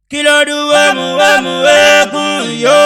kí ló dúró mú eégún yó.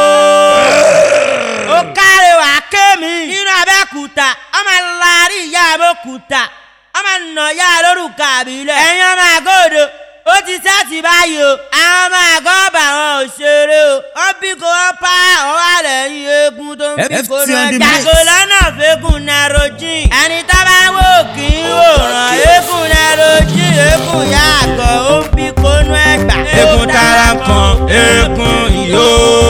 ó káre wá kémi nínú Abẹ́òkúta ọmọ láàrí ìyá Abẹ́òkúta ọmọ nà ya lórúkọ àbílẹ̀ ẹ̀yin ọmọ àgọ́dọ̀ ó ti sẹ́ẹ̀tì báyìí o àwọn ọmọ àgọ́ bà wọn ò ṣeré o wọ́n bí kò wọ́n pa ọwọ́ àlẹ́ yín eégún tó ń bí kò náà jàgò lọ́nà fẹ́gùn narojin ẹni tó bá wò kí n wòran eégún narojin eégún yá àgọ́ ó ń bí kò nú ẹgbà. eégún tara kan eégún yó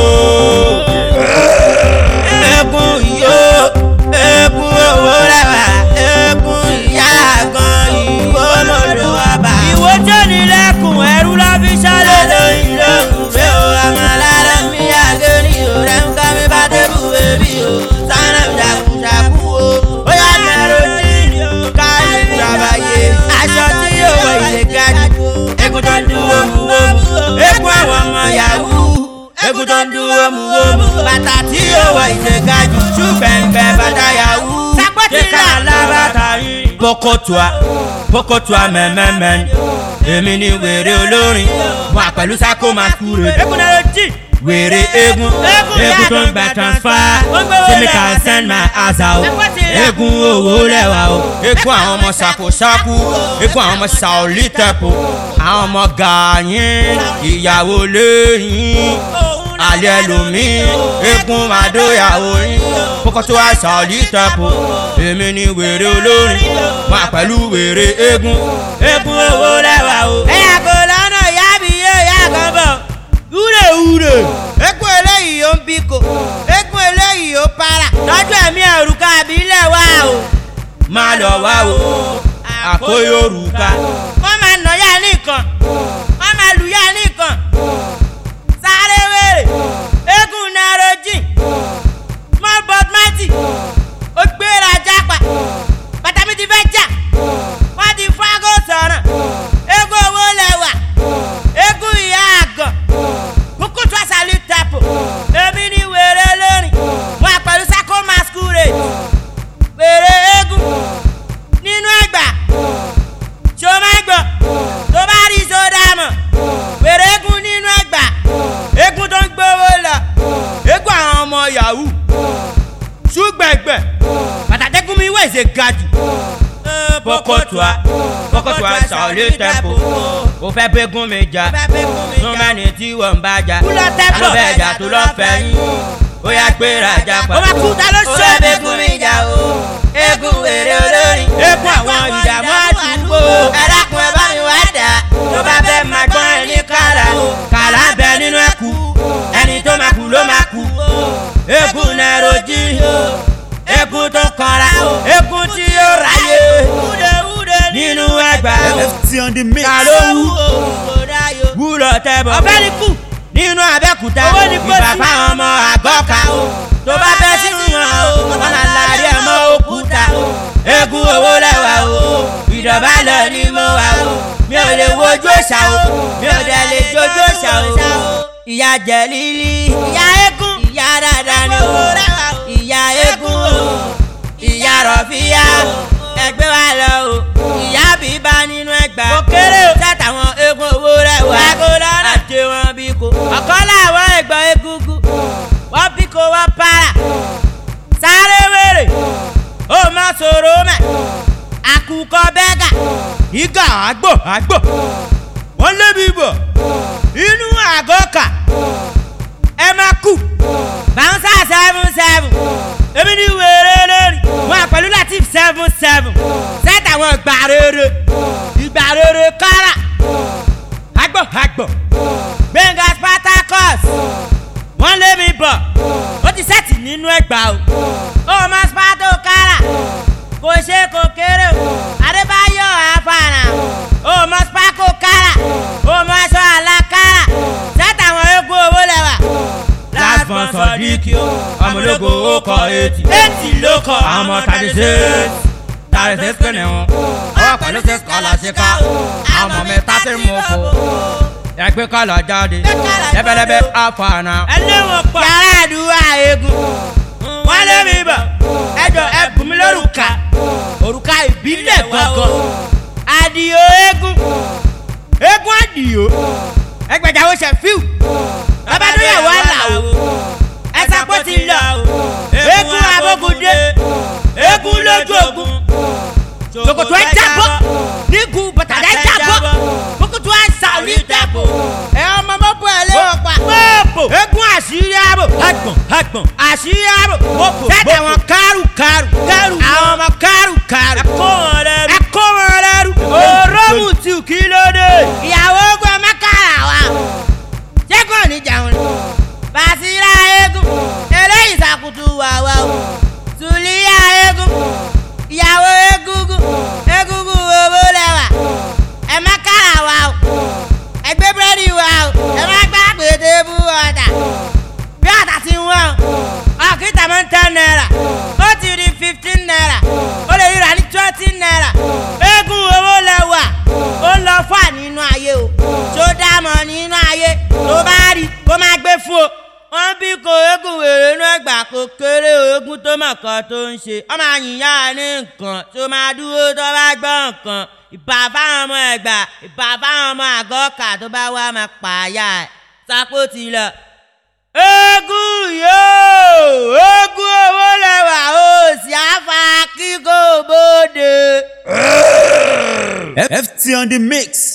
eégún yó eégún owó rẹwà eégún ìyá àgọ́ ìwó lọ́dọ̀ ọba. ìwọ jẹ́ nílẹ̀kùn ẹrú lọ́ fi ṣọlẹ̀ lóyún lókun fẹ́ o àmàlára mi àgẹ́rì o rẹ̀ ń ká mi bá débù bèbí o sánà ṣàkúṣàkú o ó yà narojin ká lè ṣàbàyè aṣọ tí yóò wọ ilé gájú eégún tó ń dúró mú eégún àwọn ọmọ yahoo eégún tó ń dúró mú bàtà tí yóò wọ ilé gájú ṣùgbẹ́ǹgbẹ́ bàtà yahoo kíkà alábàtà yìí. Pokotua mẹ́mẹ́mẹ́ èmi ni wèrè olórin wà pẹ̀lú Sako Masquerade. eégún narojin wèrè eégún tó ń gba transfer sẹ́mi can send my ass out. eégún owó lẹ́wà o eégún àwọn ọmọ ṣàkóṣàkú eégún àwọn ọmọ Saoli Temple àwọn ọmọ gàáyín ìyàwó lẹ́yìn alẹ́ lomi eégún àdóyàwó yín Pokotua Saoli Temple èmi ni wèrè olórin wà pẹ̀lú wèrè eégún owó lẹ́wà o. ẹ̀yà kò lọ́nà ìyá mi yóò yá kan bọ̀ wúre eégún eléyìí ó ń bíkò eégún eléyìí ó para tọ́jú ẹ̀mí òrùka àbílẹ̀ wá o. máa lọ wá o àkóyò òrùka. wọ́n máa nà yá nìkan wọ́n máa lù yá nìkan sáré wèrè eégún narojin small but mighty ó gbéra jápa bàtà mi ti fẹ́ jà wọ́n ti fágò sọ̀rọ̀ eégún owó lẹ́wà eégún ìyá àgọ̀ Pokotua Saoli Temple èmi ni wèrè lórin wọn pẹ̀lú Sako Masquerade wèrè eégún nínú ẹgbà ṣó má gbọ́ tó bá rí sódà mọ̀ wèrè eégún nínú ẹgbà eégún tó ń gbówó lọ eégún àwọn ọmọ yahoo ṣùgbẹ́gbẹ́ pàtàkùn mi wẹ̀ ṣe ga jù. Pokotua Saoli Temple ó fẹ́ bẹ́gùn mi jà tó mẹ́ni tí wọ́n ń bá jà alóbẹ̀ ẹ̀jà tó lọ́ fẹ́ yín ó yá gbéra jà pa ó fẹ́ bẹ́gùn mi jà o eégún wèrè olórin eégún àwọn ìdààmú àdúgbò ẹ̀dákun ẹ̀ bá mi wá dà tó bá fẹ́ máa gbọ́n ẹ̀ ní kàrà bẹ nínú ẹ̀kú ẹni tó máa kú ló máa kú eégún narojin eégún tó kanra eégún tí yóò ráyè nínú ẹgbà kàlówú wúlọ̀ tẹ́bọ̀ ọ̀bẹ́nikù nínú Abẹ́òkúta ìbàbá ọmọ àgọ́ka tó bá bẹ́ sínú wọn láàrí ọmọ òkúta eégún owó lẹ́wà o ìdọ̀bálẹ̀ ni mo wà o mi ò lè wojú òṣà o mi ò dẹ̀ lè jojú òṣà o ìyá jẹ̀lílì ìyá eégún ìyá dáadáa ni o ìyá eégún o ìyá rọ̀fíà ẹgbẹ́ wa lọ o ìyá bíbá nínú ẹgbà òkèrè o sátàwọn eégún owó rẹ̀ wá àti wọn bí ko ọ̀kan láwọn ẹ̀gbọ́n egungun wọ́n bí ko wọ́n para sáré wèrè ó má sọ̀rọ̀ mẹ́ àkùkọ bẹ́gà ìgà àgbò wọ́n lébi bọ̀ inú àgọ́kà ẹ máa kú bouncer 77 èmi ní wèrè lórí wọn pẹ̀lú Latif 77 sẹ́tà wọn ìgbà rere kára àgbọ̀ Gbẹ̀ngà Spartacus wọ́n lé mi bọ̀ ó ti sẹ́ẹ̀tì nínú ẹgbà o ó máa Sparto kára kò ṣe kò kéré o Adébáyọ̀ àfàànà ó máa Sparko kára ó máa aṣọ àlàkárà sẹ́tà wọn eégún owó lẹ́wà last born Sodiq ọmọlógo ó kọ 80 ló kọ àwọn ọmọ 36 pẹ̀lẹ́ wọn ọwọ́ pẹ̀lú 6 kọ́lá ṣe ká àwọn ọmọ mẹ́ta tí mo kọ ẹgbẹ́ kọ́lá jáde lẹ́bẹ̀lẹ́bẹ̀ àfàànà yàrá àdúrà eégún wọ́n lé mi bọ̀ ẹjọ́ ẹ̀bùn mi lórúkà ìbílẹ̀ gangan Àdìó eégún Àdìó ẹgbẹ̀jáwó ṣẹ̀fíù babadúyàwó àlàó ẹ̀sàpọ̀ ti lọ eégún abógundé eégún lójú ogun ṣòkòtò ẹ̀ jábọ́ nígun bàtàdá ẹ̀ jábọ́ ṣòkòtò ẹ̀ sàrí dàbò ẹ̀ ọmọ mọ́pọ̀ ẹ̀ lé ọ̀pá mọ́pọ̀ eégún àṣírí àbò àgbọ̀n àṣírí àbò tẹ́tẹ̀ wọn kárù àwọn ọmọ kárù ẹ̀kọ́ wọn lẹ́rù òrómù tí kí ló dé ìyàwó ogun ẹ̀ mẹ́kàrà wa ṣẹ́gun níjà wọn Basira eégún eléyìí sàkùtù wàwà o Sùlíyà eégún ìyàwó egúngún owó lẹ́wà ẹ má kára wa o ẹ gbé búrẹ́dì wa o ẹ má gbá pété bú ọ̀tà bí ọ̀tà ti wọ́n o ọ̀kìtà máa ń 10 naira ó ti di 15 naira ó lè rírà ní 20 naira eégún owó lẹ́wà ó lọ fà nínú ayé o tó dámọ̀ nínú ayé tó bá rí kó má gbé fún o wọ́n bí kò eégún wèrè inú ẹgbà kò kéré eégún tó mọ̀ kan tó ń ṣe ọmọ àyìnyá ní nǹkan tó máa dúró tó bá gbọ́ nǹkan ìbà fáwọn ọmọ ẹgbà ìbà fáwọn ọmọ àgọ́kà tó bá wá máa pààyà ẹ̀ sápó ti lọ. eégún yóò eégún owó lẹ́wà ó sì á fa kíkó bóde. FT on the mix.